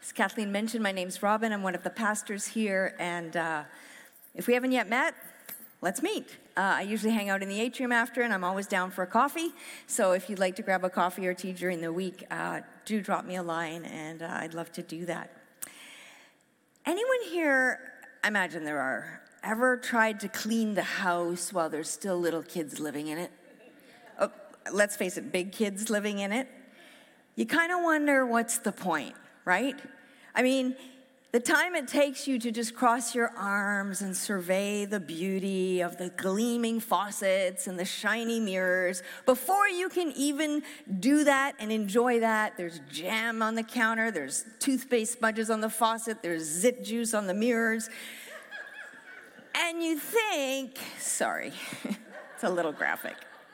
As Kathleen mentioned, my name's Robin. I'm one of the pastors here, and if we haven't yet met, let's meet. I usually hang out in the atrium after, and I'm always down for a coffee. So if you'd like to grab a coffee or tea during the week, do drop me a line, and I'd love to do that. Anyone here, I imagine there are, ever tried to clean the house while there's still little kids living in it? Oh, let's face it, big kids living in it. You kind of wonder what's the point, right? I mean, the time it takes you to just cross your arms and survey the beauty of the gleaming faucets and the shiny mirrors, before you can even do that and enjoy that, there's jam on the counter, there's toothpaste smudges on the faucet, there's zit juice on the mirrors. And you think, sorry, it's a little graphic.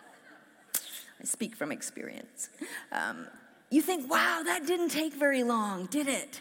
I speak from experience. You think, wow, that didn't take very long, did it?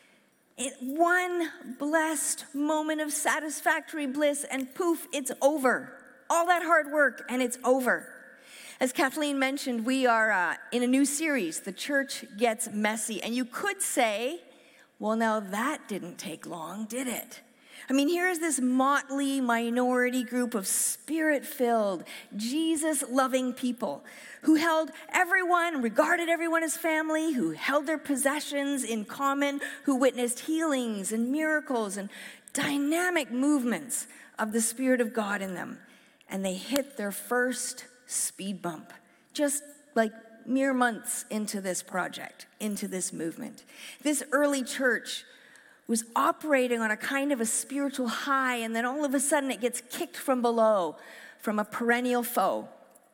One blessed moment of satisfactory bliss, and poof, it's over. All that hard work, and it's over. As Kathleen mentioned, we are in a new series, The Church Gets Messy. And you could say, well, now that didn't take long, did it? I mean, here's this motley minority group of spirit-filled, Jesus-loving people who held everyone, regarded everyone as family, who held their possessions in common, who witnessed healings and miracles and dynamic movements of the Spirit of God in them. And they hit their first speed bump, just like mere months into this project, into this movement. This early church was operating on a kind of a spiritual high, and then all of a sudden it gets kicked from below from a perennial foe.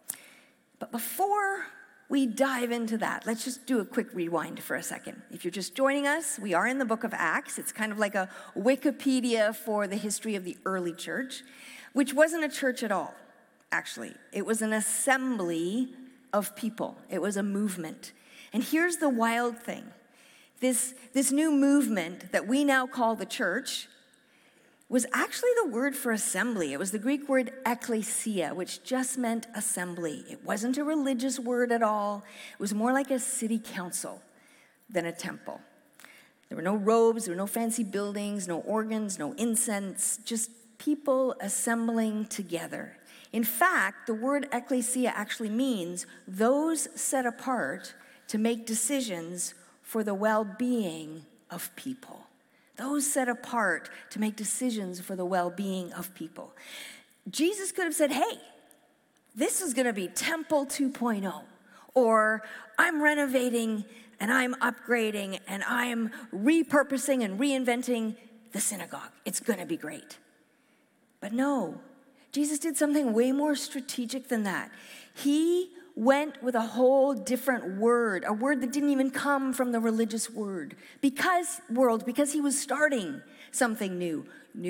But before we dive into that, let's just do a quick rewind for a second. If you're just joining us, we are in the book of Acts. It's kind of like a Wikipedia for the history of the early church, which wasn't a church at all, actually. It was an assembly of people. It was a movement. And here's the wild thing. This new movement that we now call the church was actually the word for assembly. It was the Greek word ekklesia, which just meant assembly. It wasn't a religious word at all. It was more like a city council than a temple. There were no robes, there were no fancy buildings, no organs, no incense, just people assembling together. In fact, the word ekklesia actually means those set apart to make decisions for the well-being of people. Those set apart to make decisions for the well-being of people. Jesus could have said, hey, this is going to be Temple 2.0, or I'm renovating and I'm upgrading and I'm repurposing and reinventing the synagogue. It's going to be great. But no, Jesus did something way more strategic than that. He went with a whole different word, a word that didn't even come from the religious world, because he was starting something new.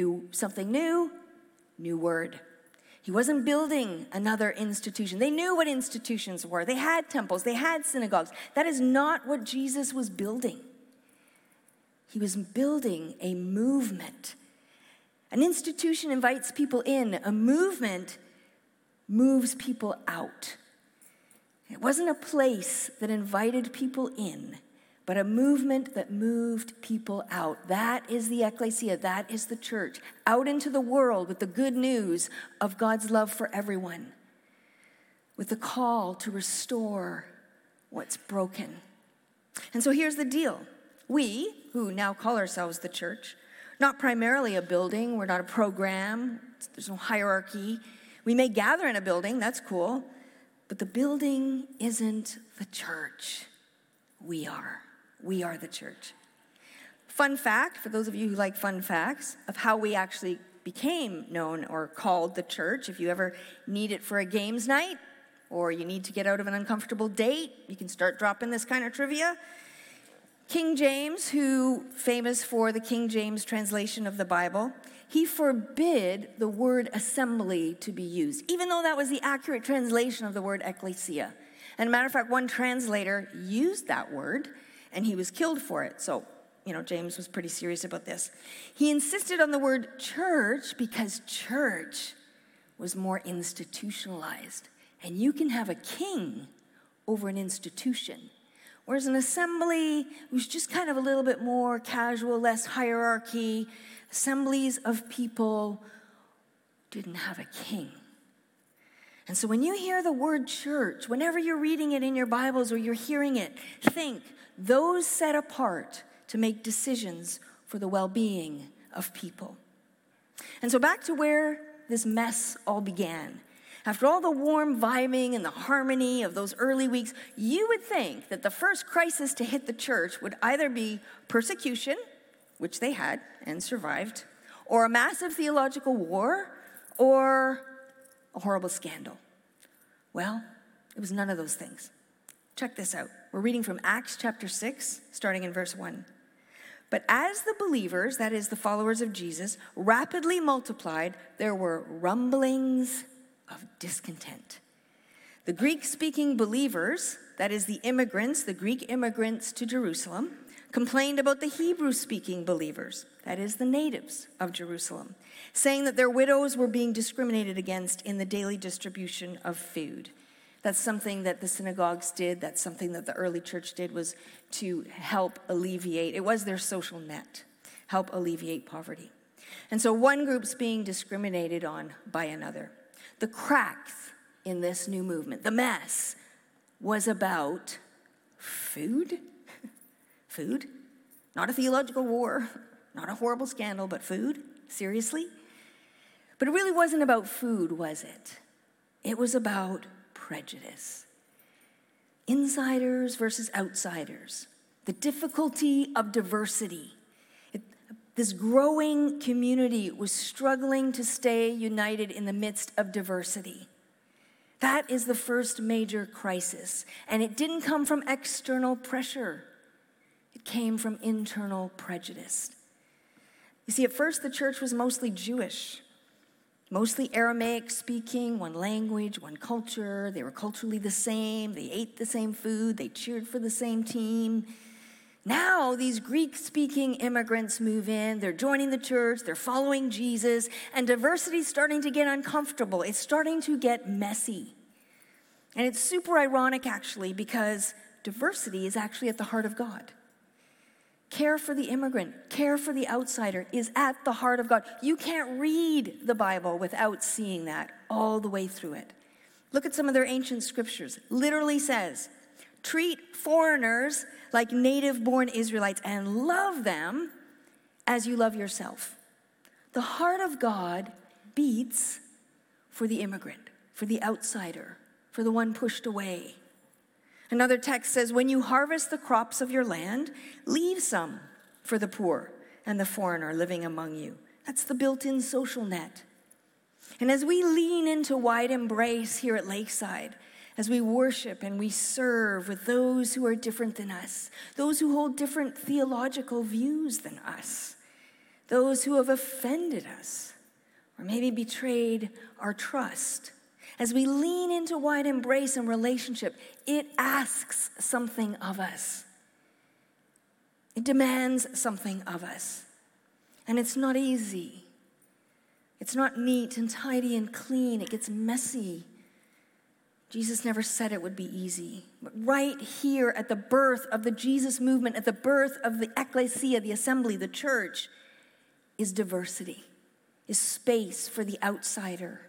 New word. He wasn't building another institution. They knew what institutions were. They had temples, they had synagogues. That is not what Jesus was building. He was building a movement. An institution invites people in. A movement moves people out. It wasn't a place that invited people in, but a movement that moved people out. That is the ekklesia, that is the church, out into the world with the good news of God's love for everyone, with the call to restore what's broken. And so here's the deal. We, who now call ourselves the church, not primarily a building, we're not a program, there's no hierarchy. We may gather in a building, that's cool. But the building isn't the church. We are. We are the church. Fun fact, for those of you who like fun facts, of how we actually became known or called the church. If you ever need it for a games night, or you need to get out of an uncomfortable date, you can start dropping this kind of trivia. King James, who famous for the King James translation of the Bible, he forbid the word assembly to be used, even though that was the accurate translation of the word ekklesia. And a matter of fact, one translator used that word, and he was killed for it. So, James was pretty serious about this. He insisted on the word church because church was more institutionalized. And you can have a king over an institution. Whereas an assembly was just kind of a little bit more casual, less hierarchy. Assemblies of people didn't have a king. And so when you hear the word church, whenever you're reading it in your Bibles or you're hearing it, think those set apart to make decisions for the well-being of people. And so back to where this mess all began. After all the warm vibing and the harmony of those early weeks, you would think that the first crisis to hit the church would either be persecution, which they had and survived, or a massive theological war, or a horrible scandal. Well, it was none of those things. Check this out. We're reading from Acts chapter 6, starting in verse 1. But as the believers, that is the followers of Jesus, rapidly multiplied, there were rumblings of discontent. The Greek-speaking believers, that is the immigrants, the Greek immigrants to Jerusalem, complained about the Hebrew-speaking believers, that is the natives of Jerusalem, saying that their widows were being discriminated against in the daily distribution of food. That's something that the synagogues did. That's something that the early church did, was to help alleviate. It was their social net, help alleviate poverty. And so one group's being discriminated on by another. The cracks in this new movement, the mess, was about food. Food? Not a theological war, not a horrible scandal, but food? Seriously? But it really wasn't about food, was it? It was about prejudice. Insiders versus outsiders. The difficulty of diversity. This growing community was struggling to stay united in the midst of diversity. That is the first major crisis. And it didn't come from external pressure. It came from internal prejudice. You see, at first the church was mostly Jewish, mostly Aramaic speaking, one language, one culture. They were culturally the same. They ate the same food. They cheered for the same team. Now these Greek-speaking immigrants move in. They're joining the church. They're following Jesus. And diversity is starting to get uncomfortable. It's starting to get messy. And it's super ironic, actually, because diversity is actually at the heart of God. Care for the immigrant, care for the outsider is at the heart of God. You can't read the Bible without seeing that all the way through it. Look at some of their ancient scriptures. It literally says, treat foreigners like native-born Israelites and love them as you love yourself. The heart of God beats for the immigrant, for the outsider, for the one pushed away. Another text says, when you harvest the crops of your land, leave some for the poor and the foreigner living among you. That's the built-in social net. And as we lean into wide embrace here at Lakeside, as we worship and we serve with those who are different than us, those who hold different theological views than us, those who have offended us, or maybe betrayed our trust, as we lean into wide embrace and relationship, it asks something of us. It demands something of us. And it's not easy. It's not neat and tidy and clean. It gets messy. Jesus never said it would be easy. But right here at the birth of the Jesus movement, at the birth of the ecclesia, the assembly, the church, is diversity, is space for the outsider.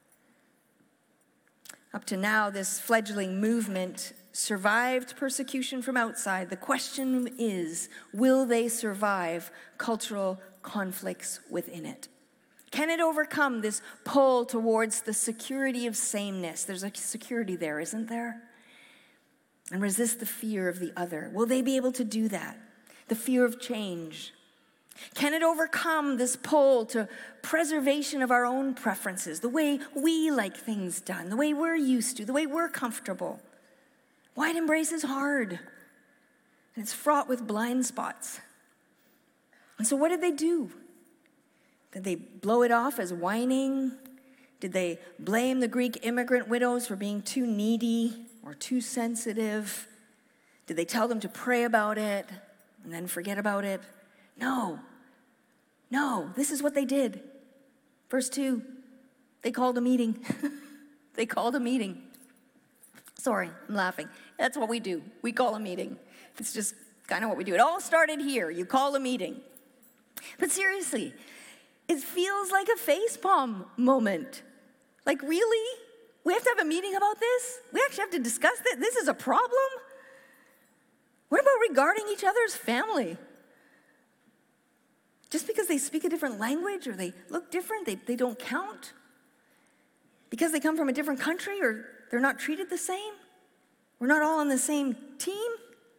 Up to now, this fledgling movement survived persecution from outside. The question is, will they survive cultural conflicts within it? Can it overcome this pull towards the security of sameness? There's a security there, isn't there? And resist the fear of the other. Will they be able to do that? The fear of change. Can it overcome this pull to preservation of our own preferences, the way we like things done, the way we're used to, the way we're comfortable? Wide embrace is hard, and it's fraught with blind spots. And so what did they do? Did they blow it off as whining? Did they blame the Greek immigrant widows for being too needy or too sensitive? Did they tell them to pray about it and then forget about it? No, this is what they did. Verse 2, they called a meeting. They called a meeting. Sorry, I'm laughing. That's what we do. We call a meeting. It's just kind of what we do. It all started here. You call a meeting. But seriously, it feels like a facepalm moment. Like, really? We have to have a meeting about this? We actually have to discuss this? This is a problem? What about regarding each other as family? Just because they speak a different language or they look different, they don't count? Because they come from a different country or they're not treated the same? We're not all on the same team?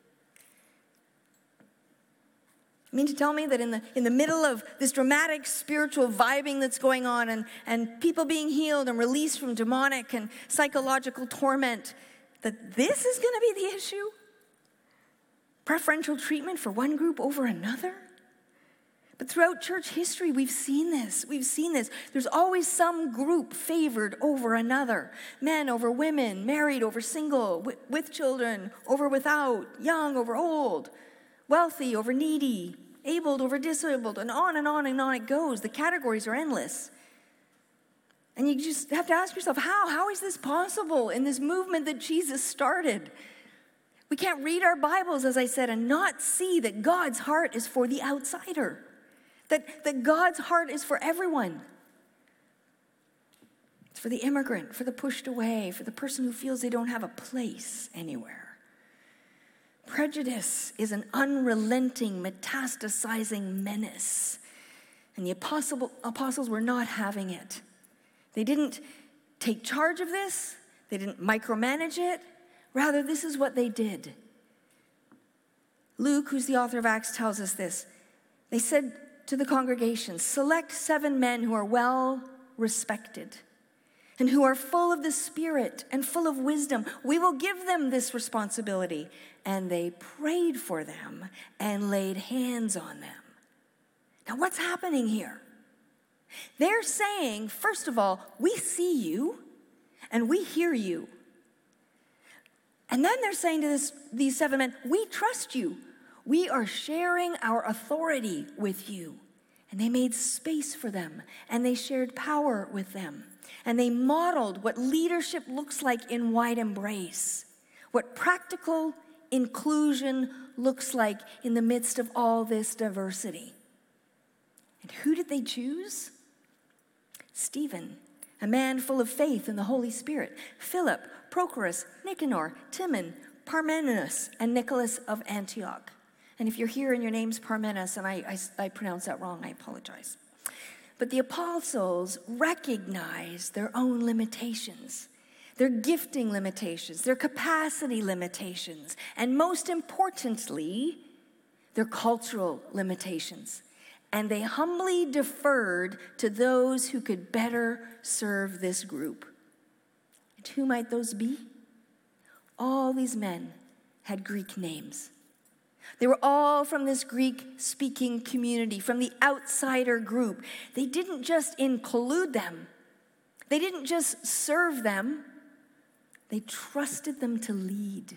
You mean to tell me that in the middle of this dramatic spiritual vibing that's going on and people being healed and released from demonic and psychological torment, that this is going to be the issue? Preferential treatment for one group over another? But throughout church history, we've seen this. We've seen this. There's always some group favored over another. Men over women, married over single, with children over without, young over old, wealthy over needy, abled over disabled, and on and on and on it goes. The categories are endless. And you just have to ask yourself, how is this possible in this movement that Jesus started? We can't read our Bibles, as I said, and not see that God's heart is for the outsider. That God's heart is for everyone. It's for the immigrant, for the pushed away, for the person who feels they don't have a place anywhere. Prejudice is an unrelenting, metastasizing menace. And the apostles were not having it. They didn't take charge of this. They didn't micromanage it. Rather, this is what they did. Luke, who's the author of Acts, tells us this. They said to the congregation, select 7 men who are well respected and who are full of the Spirit and full of wisdom. We will give them this responsibility. And they prayed for them and laid hands on them. Now, what's happening here? They're saying, first of all, we see you and we hear you. And then they're saying to these 7 men, we trust you. We are sharing our authority with you. And they made space for them, and they shared power with them. And they modeled what leadership looks like in wide embrace, what practical inclusion looks like in the midst of all this diversity. And who did they choose? Stephen, a man full of faith in the Holy Spirit. Philip, Prochorus, Nicanor, Timon, Parmenas, and Nicholas of Antioch. And if you're here and your name's Parmenas and I pronounce that wrong, I apologize. But the apostles recognized their own limitations, their gifting limitations, their capacity limitations, and most importantly, their cultural limitations. And they humbly deferred to those who could better serve this group. And who might those be? All these men had Greek names. They were all from this Greek-speaking community, from the outsider group. They didn't just include them. They didn't just serve them. They trusted them to lead.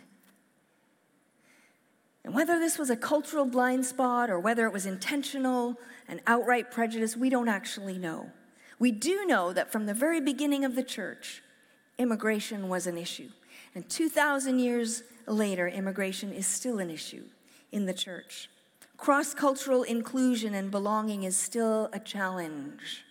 And whether this was a cultural blind spot or whether it was intentional and outright prejudice, we don't actually know. We do know that from the very beginning of the church, immigration was an issue. And 2,000 years later, immigration is still an issue in the church. Cross-cultural inclusion and belonging is still a challenge.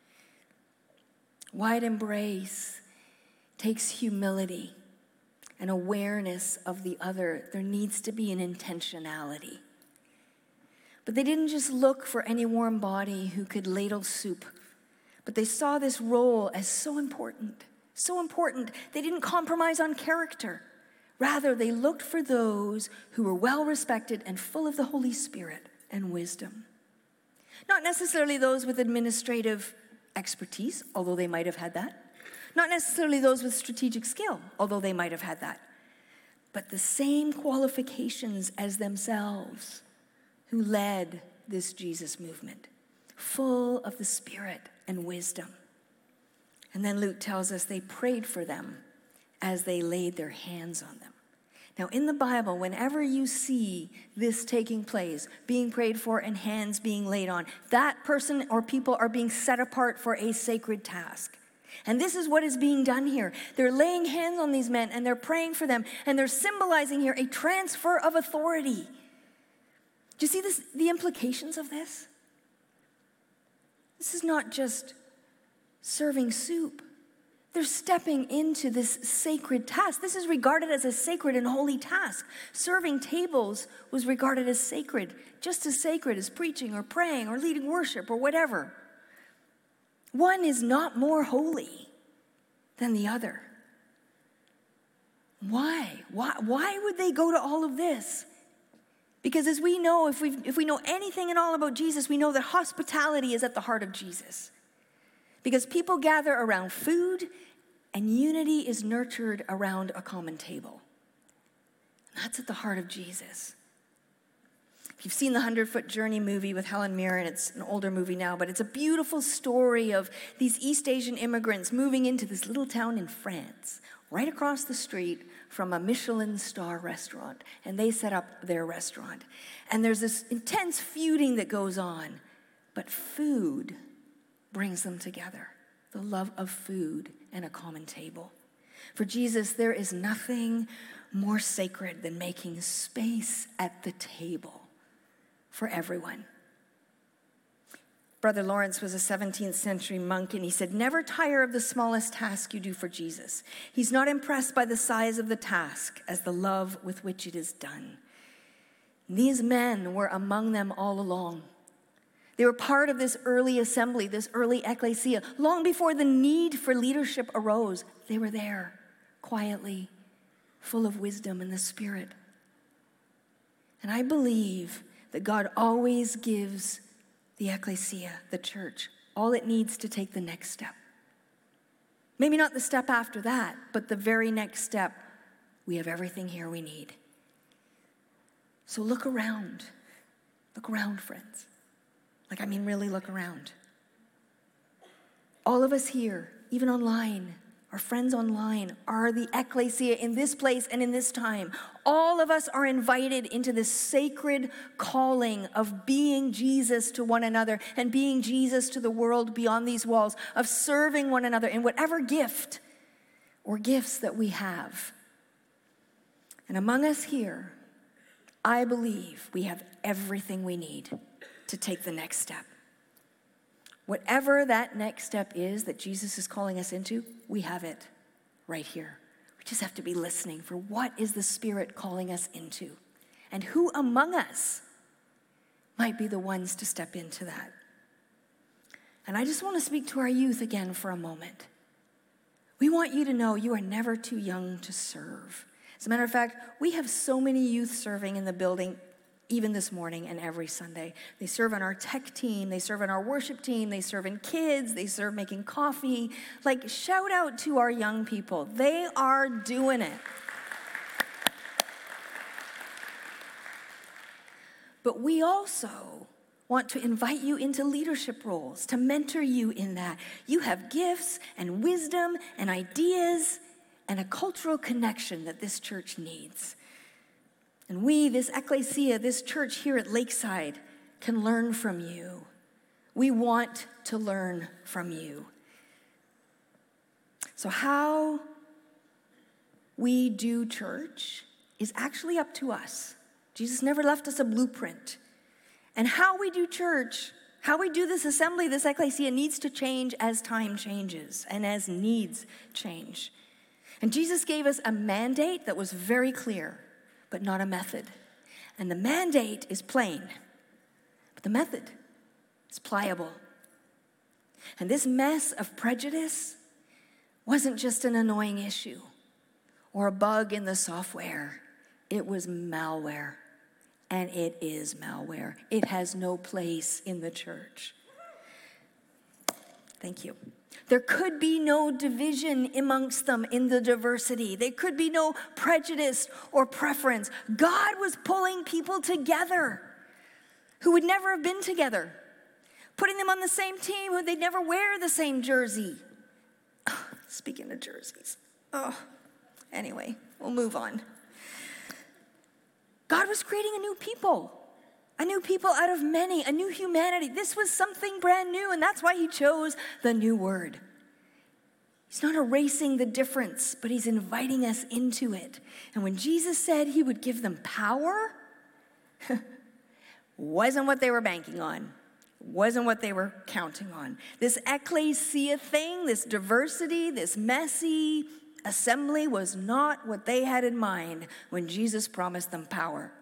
Wide embrace takes humility and awareness of the other. There needs to be an intentionality. But they didn't just look for any warm body who could ladle soup, but they saw this role as so important, so important. They didn't compromise on character. Rather, they looked for those who were well-respected and full of the Holy Spirit and wisdom. Not necessarily those with administrative expertise, although they might have had that. Not necessarily those with strategic skill, although they might have had that. But the same qualifications as themselves who led this Jesus movement, full of the Spirit and wisdom. And then Luke tells us they prayed for them as they laid their hands on them. Now, in the Bible, whenever you see this taking place, being prayed for and hands being laid on, that person or people are being set apart for a sacred task. And this is what is being done here. They're laying hands on these men and they're praying for them, and they're symbolizing here a transfer of authority. Do you see this, the implications of this? This is not just serving soup. They're stepping into this sacred task. This is regarded as a sacred and holy task. Serving tables was regarded as sacred, just as sacred as preaching or praying or leading worship or whatever. One is not more holy than the other. Why? Why would they go to all of this? Because as we know, if we know anything at all about Jesus, we know that hospitality is at the heart of Jesus. Because people gather around food, and unity is nurtured around a common table. That's at the heart of Jesus. If you've seen the 100-Foot Journey movie with Helen Mirren, it's an older movie now, but it's a beautiful story of these East Asian immigrants moving into this little town in France, right across the street from a Michelin star restaurant, and they set up their restaurant. And there's this intense feuding that goes on, but food brings them together. The love of food and a common table. For Jesus, there is nothing more sacred than making space at the table for everyone. Brother Lawrence was a 17th century monk, and he said, never tire of the smallest task you do for Jesus. He's not impressed by the size of the task as the love with which it is done. These men were among them all along. They were part of this early assembly, this early ecclesia. Long before the need for leadership arose, they were there, quietly, full of wisdom and the Spirit. And I believe that God always gives the ecclesia, the church, all it needs to take the next step. Maybe not the step after that, but the very next step. We have everything here we need. So look around. Look around, friends. Really look around. All of us here, even online, our friends online, are the ecclesia in this place and in this time. All of us are invited into this sacred calling of being Jesus to one another and being Jesus to the world beyond these walls, of serving one another in whatever gift or gifts that we have. And among us here, I believe we have everything we need to take the next step. Whatever that next step is that Jesus is calling us into, we have it right here. We just have to be listening for what is the Spirit calling us into, and who among us might be the ones to step into that. And I just want to speak to our youth again for a moment. We want you to know you are never too young to serve. As a matter of fact, we have so many youth serving in the building even this morning and every Sunday. They serve on our tech team, they serve on our worship team, they serve in kids, they serve making coffee. Shout out to our young people. They are doing it. But we also want to invite you into leadership roles, to mentor you in that. You have gifts and wisdom and ideas and a cultural connection that this church needs. And we, this ecclesia, this church here at Lakeside, can learn from you. We want to learn from you. So how we do church is actually up to us. Jesus never left us a blueprint. And how we do church, how we do this assembly, this ecclesia, needs to change as time changes and as needs change. And Jesus gave us a mandate that was very clear, but not a method. And the mandate is plain, but the method is pliable. And this mess of prejudice wasn't just an annoying issue or a bug in the software. It was malware, and it is malware. It has no place in the church. Thank you. There could be no division amongst them in the diversity. There could be no prejudice or preference. God was pulling people together who would never have been together, putting them on the same team who they'd never wear the same jersey. Speaking of jerseys. Anyway, we'll move on. God was creating a new people out of many, a new humanity. This was something brand new, and that's why he chose the new word. He's not erasing the difference, but he's inviting us into it. And when Jesus said he would give them power, wasn't what they were banking on. Wasn't what they were counting on. This ecclesia thing, this diversity, this messy assembly was not what they had in mind when Jesus promised them power.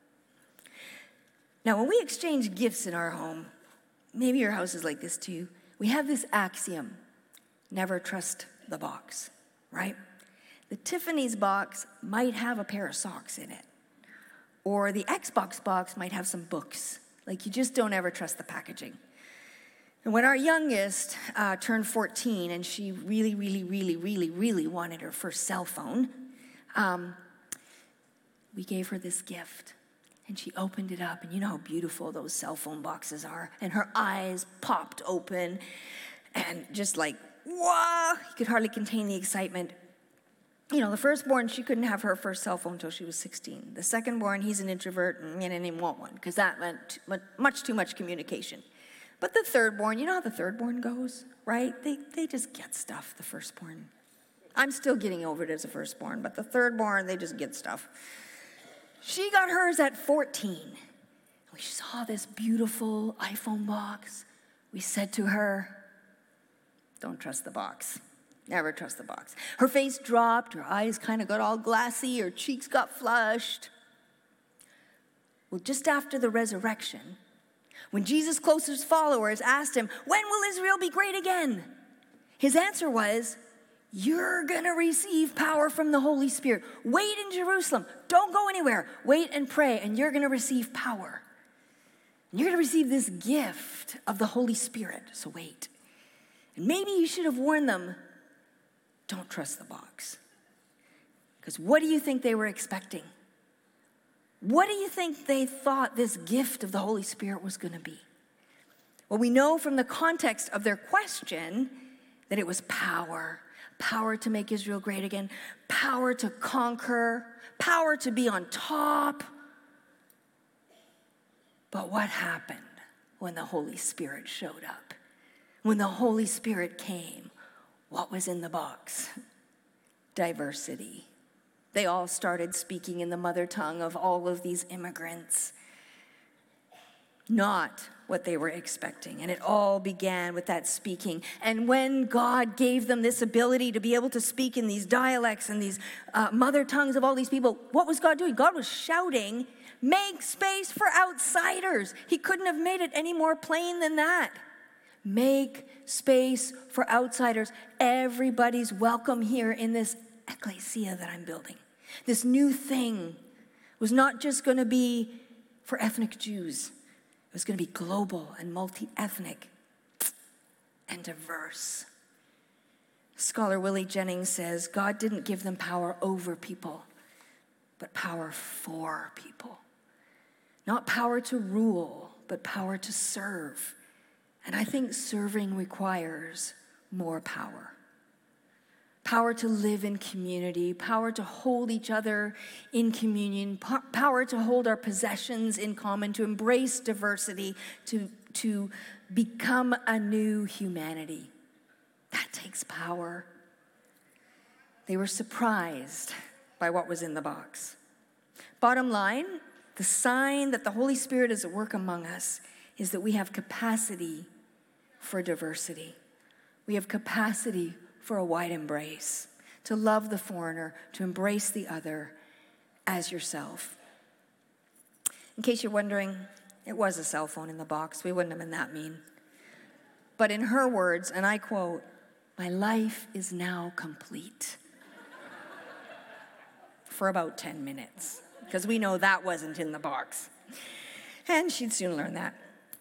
Now, when we exchange gifts in our home, maybe your house is like this too, we have this axiom: never trust the box, right? The Tiffany's box might have a pair of socks in it, or the Xbox box might have some books. Like, you just don't ever trust the packaging. And when our youngest turned 14 and she really wanted her first cell phone, we gave her this gift. And she opened it up, and you know how beautiful those cell phone boxes are. And her eyes popped open, and just like, whoa, you could hardly contain the excitement. You know, the firstborn, she couldn't have her first cell phone until she was 16. The secondborn, he's an introvert and didn't even want one because that meant much too much communication. But the thirdborn, you know how the thirdborn goes, right? They just get stuff, the firstborn. I'm still getting over it as a firstborn, but the thirdborn, they just get stuff. She got hers at 14. We saw this beautiful iPhone box. We said to her, don't trust the box. Never trust the box. Her face dropped, her eyes kind of got all glassy, her cheeks got flushed. Well, just after the resurrection, when Jesus' closest followers asked him, when will Israel be great again? His answer was, you're going to receive power from the Holy Spirit. Wait in Jerusalem. Don't go anywhere. Wait and pray, and you're going to receive power. And you're going to receive this gift of the Holy Spirit, so wait. And maybe you should have warned them, don't trust the box. Because what do you think they were expecting? What do you think they thought this gift of the Holy Spirit was going to be? Well, we know from the context of their question that it was power. Power to make Israel great again. Power to conquer. Power to be on top. But what happened when the Holy Spirit showed up? When the Holy Spirit came, what was in the box? Diversity. They all started speaking in the mother tongue of all of these immigrants. Not what they were expecting. And it all began with that speaking. And when God gave them this ability to be able to speak in these dialects and these mother tongues of all these people, what was God doing? God was shouting, make space for outsiders. He couldn't have made it any more plain than that. Make space for outsiders. Everybody's welcome here in this ecclesia that I'm building. This new thing was not just going to be for ethnic Jews. It was going to be global and multi-ethnic and diverse. Scholar Willie Jennings says, God didn't give them power over people, but power for people. Not power to rule, but power to serve. And I think serving requires more power. Power to live in community, power to hold each other in communion, power to hold our possessions in common, to embrace diversity, to become a new humanity. That takes power. They were surprised by what was in the box. Bottom line, the sign that the Holy Spirit is at work among us is that we have capacity for diversity. We have capacity for a wide embrace, to love the foreigner, to embrace the other as yourself. In case you're wondering, it was a cell phone in the box. We wouldn't have been that mean. But in her words, and I quote, my life is now complete. For about 10 minutes, because we know that wasn't in the box. And she'd soon learn that.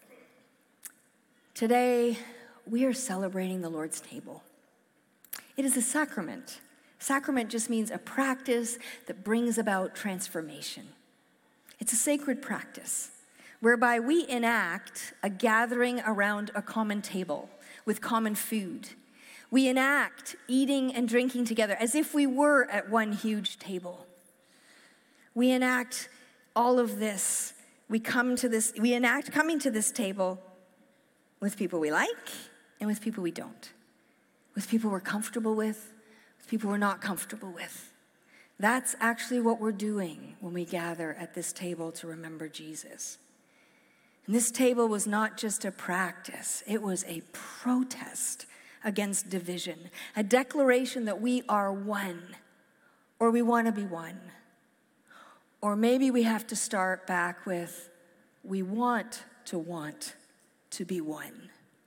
Today, we are celebrating the Lord's table. It is a sacrament. Sacrament just means a practice that brings about transformation. It's a sacred practice whereby we enact a gathering around a common table with common food. We enact eating and drinking together as if we were at one huge table. We enact all of this. We enact coming to this table with people we like and with people we don't. with people we're comfortable with people we're not comfortable with. That's actually what we're doing when we gather at this table to remember Jesus. And this table was not just a practice, it was a protest against division, a declaration that we are one, or we want to be one. Or maybe we have to start back with, we want to be one.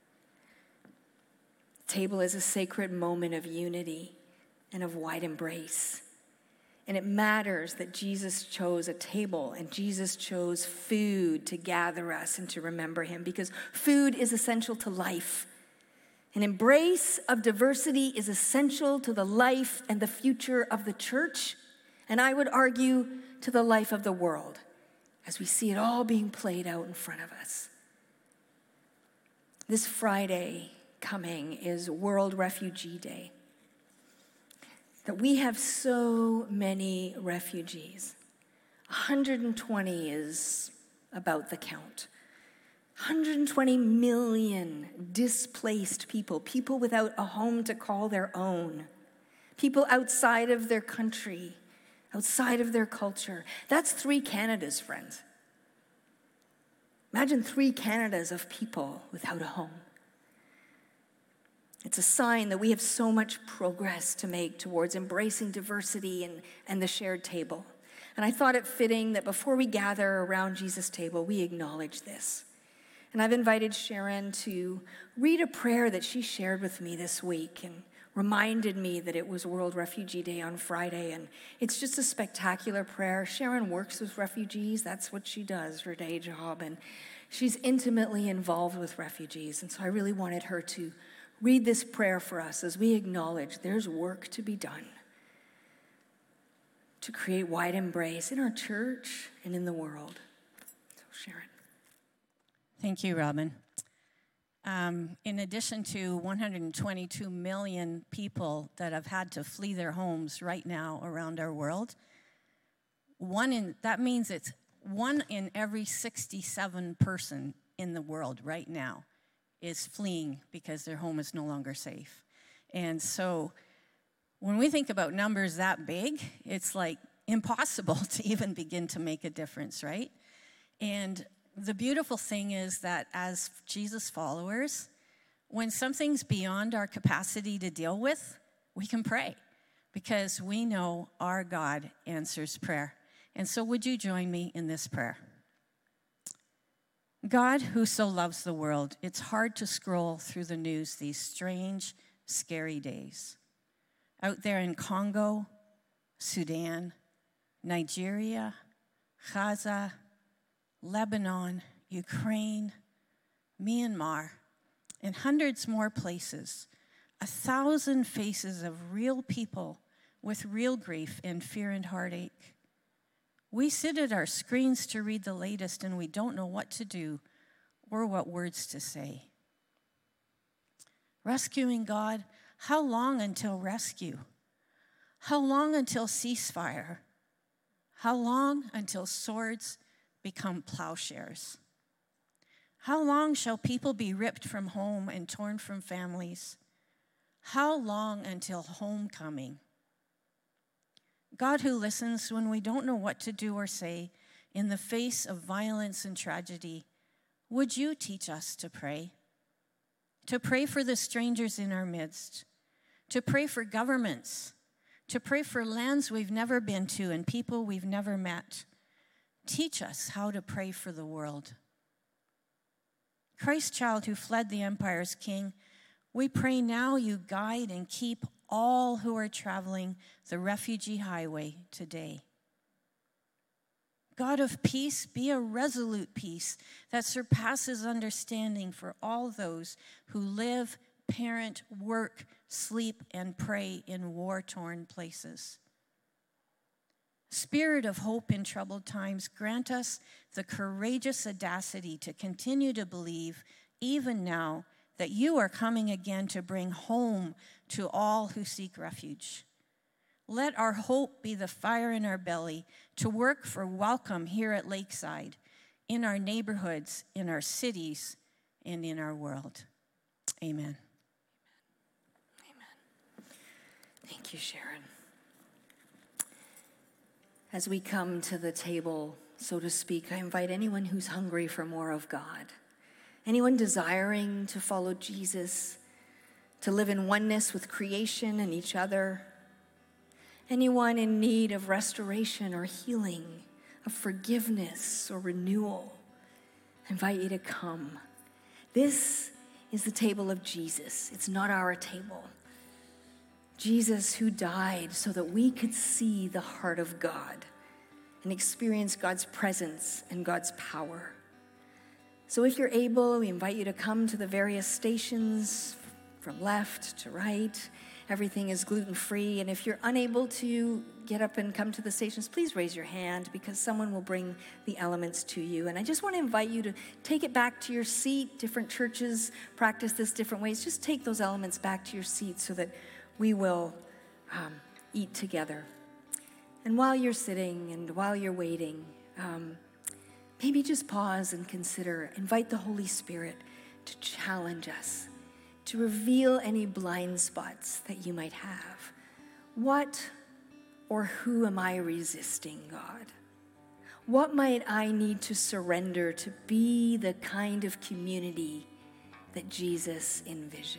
The table is a sacred moment of unity and of wide embrace. And it matters that Jesus chose a table and Jesus chose food to gather us and to remember him, because food is essential to life. An embrace of diversity is essential to the life and the future of the church, and I would argue to the life of the world, as we see it all being played out in front of us. This Friday coming is World Refugee Day. That we have so many refugees. 120 is about the count. 120 million displaced people, people without a home to call their own, people outside of their country, outside of their culture. That's 3 Canadas, friends. Imagine 3 Canadas of people without a home. It's a sign that we have so much progress to make towards embracing diversity and the shared table. And I thought it fitting that before we gather around Jesus' table, we acknowledge this. And I've invited Sharon to read a prayer that she shared with me this week and reminded me that it was World Refugee Day on Friday. And it's just a spectacular prayer. Sharon works with refugees. That's what she does, her day job. And she's intimately involved with refugees. And so I really wanted her to read this prayer for us as we acknowledge there's work to be done to create wide embrace in our church and in the world. So, Sharon. Thank you, Robin. In addition to 122 million people that have had to flee their homes right now around our world, that means it's 1 in every 67 person in the world right now is fleeing because their home is no longer safe. And so when we think about numbers that big, it's like impossible to even begin to make a difference, right? And the beautiful thing is that as Jesus followers, when something's beyond our capacity to deal with, we can pray because we know our God answers prayer. And so would you join me in this prayer? God, who so loves the world, it's hard to scroll through the news these strange, scary days. Out there in Congo, Sudan, Nigeria, Gaza, Lebanon, Ukraine, Myanmar, and hundreds more places, 1,000 faces of real people with real grief and fear and heartache. We sit at our screens to read the latest and we don't know what to do or what words to say. Rescuing God, how long until rescue? How long until ceasefire? How long until swords become plowshares? How long shall people be ripped from home and torn from families? How long until homecoming? God, who listens when we don't know what to do or say in the face of violence and tragedy, would you teach us to pray? To pray for the strangers in our midst, to pray for governments, to pray for lands we've never been to and people we've never met. Teach us how to pray for the world. Christ child who fled the empire's king, we pray now you guide and keep all who are traveling the refugee highway today. God of peace, be a resolute peace that surpasses understanding for all those who live, parent, work, sleep, and pray in war-torn places. Spirit of hope in troubled times, grant us the courageous audacity to continue to believe, even now, that you are coming again to bring home to all who seek refuge. Let our hope be the fire in our belly to work for welcome here at Lakeside, in our neighborhoods, in our cities, and in our world. Amen. Amen. Thank you, Sharon. As we come to the table, so to speak, I invite anyone who's hungry for more of God, anyone desiring to follow Jesus, to live in oneness with creation and each other, anyone in need of restoration or healing, of forgiveness or renewal, I invite you to come. This is the table of Jesus. It's not our table. Jesus who died so that we could see the heart of God and experience God's presence and God's power. So if you're able, we invite you to come to the various stations from left to right. Everything is gluten-free. And if you're unable to get up and come to the stations, please raise your hand because someone will bring the elements to you. And I just want to invite you to take it back to your seat. Different churches practice this different ways. Just take those elements back to your seat so that we will eat together. And while you're sitting and while you're waiting, maybe just pause and consider, invite the Holy Spirit to challenge us, to reveal any blind spots that you might have. What or who am I resisting, God? What might I need to surrender to be the kind of community that Jesus envisioned?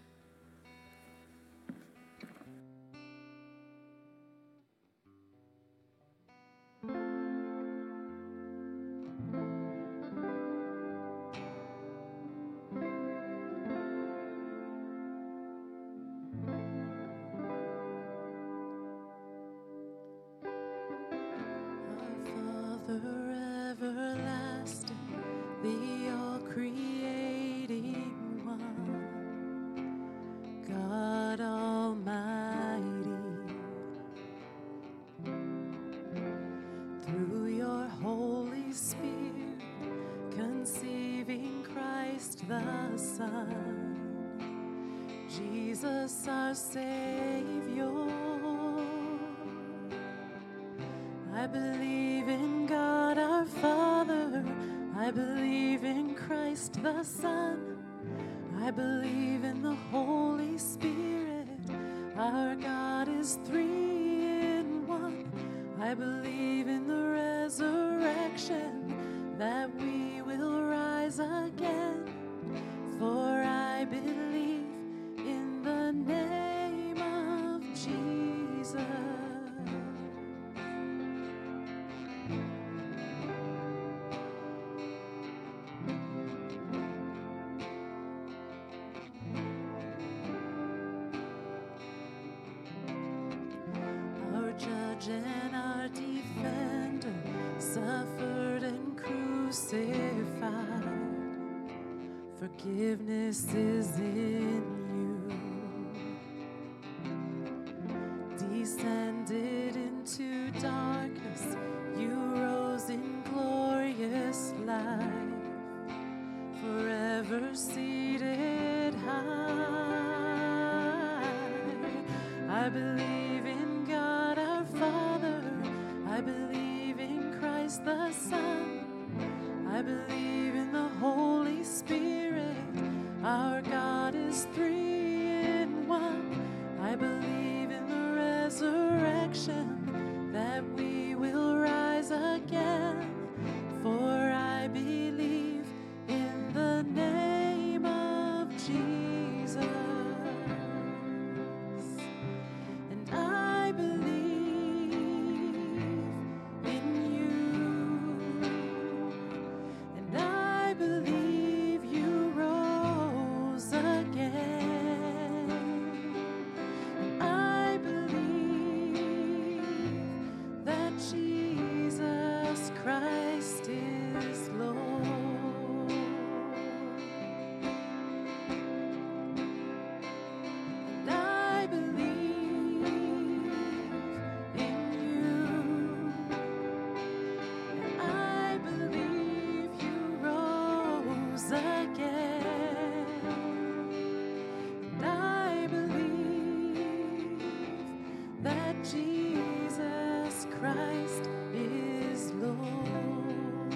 Jesus, our Savior. I believe in God our Father. I believe in Christ the Son. I believe in the Holy Spirit. Our God is 3 in 1. I believe in the resurrection, that we will rise again. For I believe in the name of Jesus. Our judge and our defender suffered and crucified. Forgiveness is in you. Descended into darkness, you rose in glorious life, forever seated high. I believe in God our Father. I believe in Christ the Son. I believe in the Holy Spirit. Our God is 3 in 1. I believe in the resurrection, that we will rise again. For I believe in the name of Jesus. And I believe in you. And I believe you rose again. And I believe that Jesus Christ is Lord. And I believe in you. And I believe you rose again. And I believe that Jesus Christ is Lord.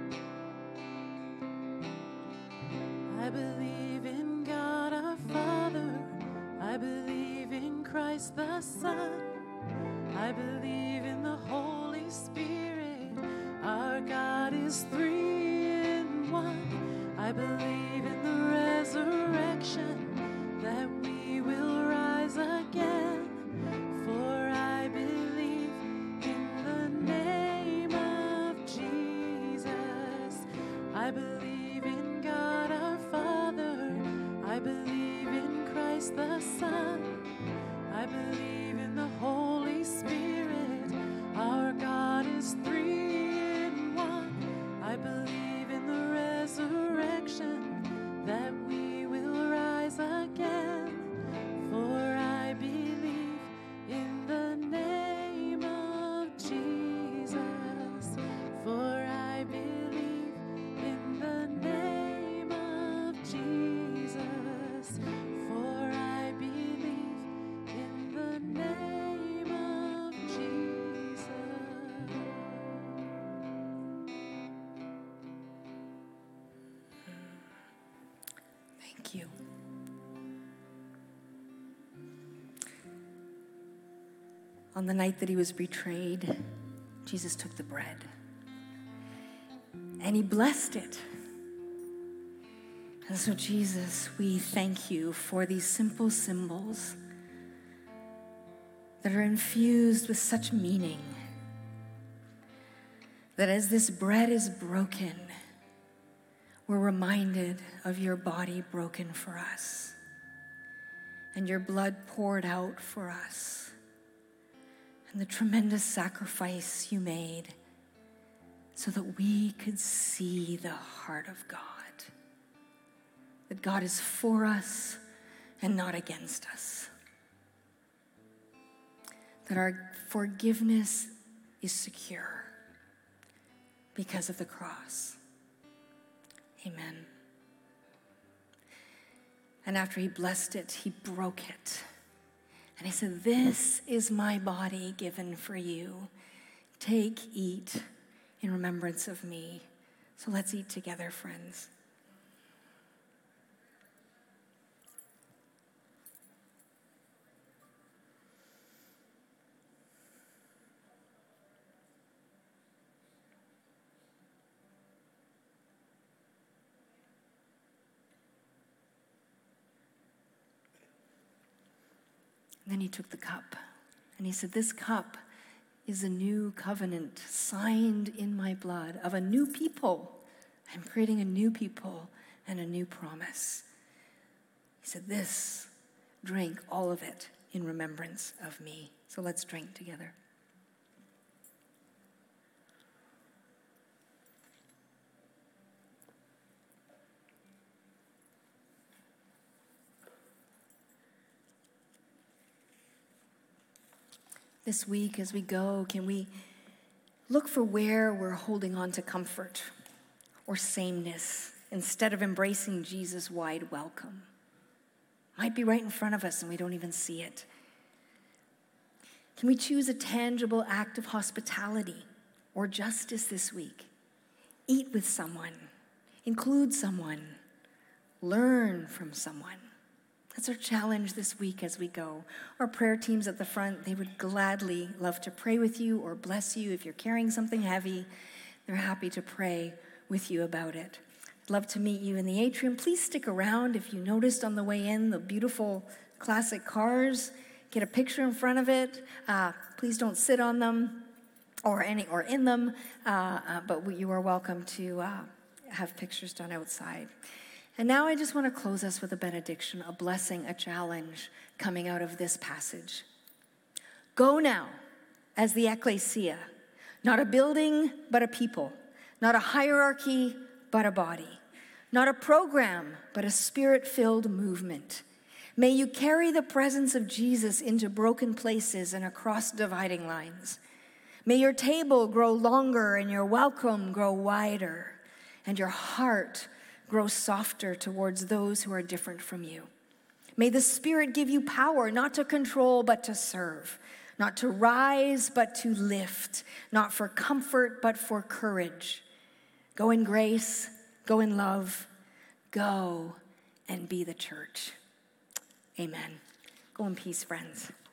I believe in God our Father. Christ the Son. I believe in the Holy Spirit. Our God is 3 in 1. I believe in the resurrection, that we will rise again. For I believe in the name of Jesus. I believe in God our Father. I believe in Christ the Son. I believe in the Holy Spirit. Our God is 3 in 1. I believe in the resurrection, that we will rise again. For I believe in the name of Jesus. For I believe in the name of Jesus. For I believe in the name of Jesus. Thank you. On the night that he was betrayed, Jesus took the bread and he blessed it. And so, Jesus, we thank you for these simple symbols that are infused with such meaning, that as this bread is broken, we're reminded of your body broken for us and your blood poured out for us and the tremendous sacrifice you made so that we could see the heart of God, that God is for us and not against us, that our forgiveness is secure because of the cross. Amen. And after he blessed it, he broke it. And he said, "This is my body given for you. Take, eat in remembrance of me." So let's eat together, friends. And then he took the cup and he said, "This cup is a new covenant signed in my blood of a new people. I'm creating a new people and a new promise." He said, "This, drink all of it in remembrance of me." So let's drink together. This week as we go, can we look for where we're holding on to comfort or sameness instead of embracing Jesus' wide welcome? Might be right in front of us and we don't even see it. Can we choose a tangible act of hospitality or justice this week? Eat with someone, include someone, learn from someone. That's our challenge this week as we go. Our prayer teams at the front, they would gladly love to pray with you or bless you. If you're carrying something heavy, they're happy to pray with you about it. I'd love to meet you in the atrium. Please stick around. If you noticed on the way in the beautiful classic cars, get a picture in front of it. Please don't sit on them or in them, but you are welcome to have pictures done outside. And now I just want to close us with a benediction, a blessing, a challenge coming out of this passage. Go now as the ecclesia, not a building, but a people, not a hierarchy, but a body, not a program, but a spirit-filled movement. May you carry the presence of Jesus into broken places and across dividing lines. May your table grow longer and your welcome grow wider and your heart grow softer towards those who are different from you. May the Spirit give you power, not to control, but to serve, not to rise, but to lift, not for comfort, but for courage. Go in grace, go in love, go and be the church. Amen. Go in peace, friends.